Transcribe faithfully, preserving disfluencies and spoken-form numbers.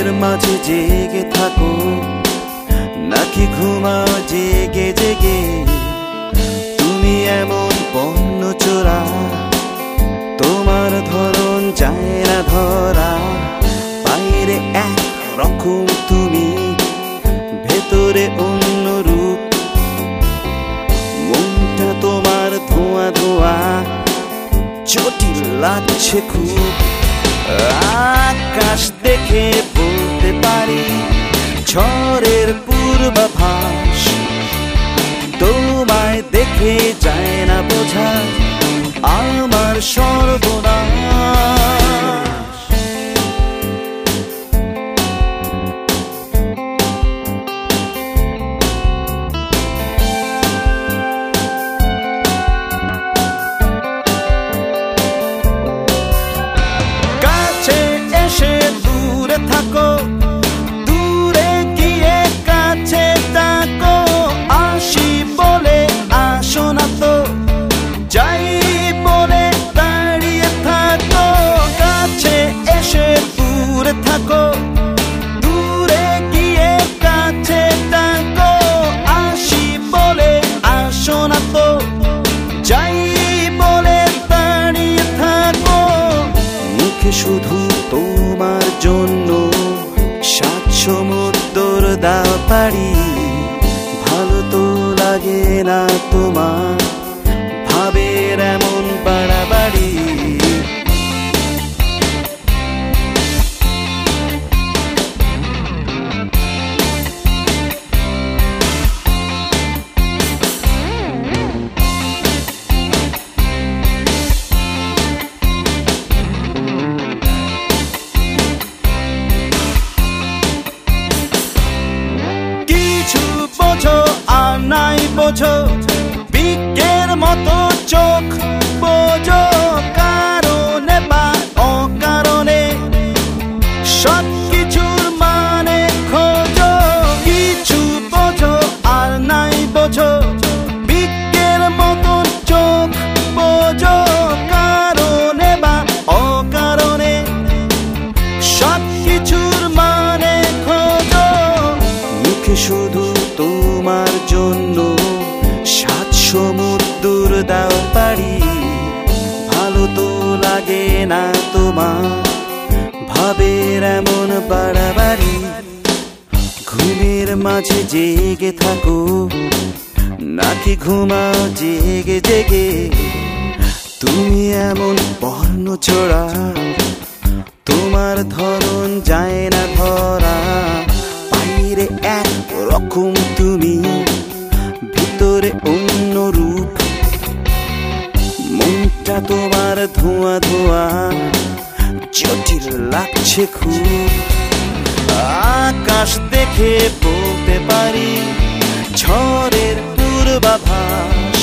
ঘুমের মাঝে জেগে থাকো নাকি ঘুমাও জেগে জেগে তুমি এমন পণ্য চোরা তোমার ধরন যায় না ধরা বাইরে এক রকম তুমি ভেতরে অন্য রূপ মনটা তোমার ধোঁয়া ধোঁয়া জটিল লাগছে খুব আকাশ দেখে বলতে পারি ঝড়ের পূর্বাভাস তোমায় দেখে যায় না বোঝা আমার সর্বনাশ কাছে এসে দূরে থাকো দূরে গিয়ে কাছে থাকো আসি বলে আসো না তো যাই বলে দাঁড়িয়ে থাকো কাছে এসে দূরে থাকো দূরে গিয়ে কাছে থাকো আসি বলে আসো না তো যাই বলে দাঁড়িয়ে থাকো মুখে শুধু তোমার জন্য সাত সমুদ্র দাও পারি ভালো তো লাগে না তোমার ভাবের এমন বাড়াবাড়ি কিছু বোঝো আর নাই বোঝো বিজ্ঞের মতো চোখ বোঝো কারণে বা অকারণে সব কিছুর মানে খোঁজো কিছু বোঝো আর নাই বোঝো বিজ্ঞের মতো চোখ বোঝো কারণে বা অকারণে সব কিছুর মানে খোঁজো মুখে শুধু তোমার জন্য সাত সমুদ্র দাও পারি ভালো তো লাগে না তোমার ভাবের এমন বাড়াবাড়ি ঘুমের মাঝে জেগে থাকো নাকি ঘুমাও জেগে জেগে তুমি এমন বর্ণ ছোড়া তোমার ধরন যায় না ধরা বাইরে এক রকম তুমি ভিতরে অন্য রূপ মনটা তোমার ধোঁয়া ধোঁয়া জটিল লাগছে খুব আকাশ দেখে বলতে পারি ঝড়ের পূর্বাভাস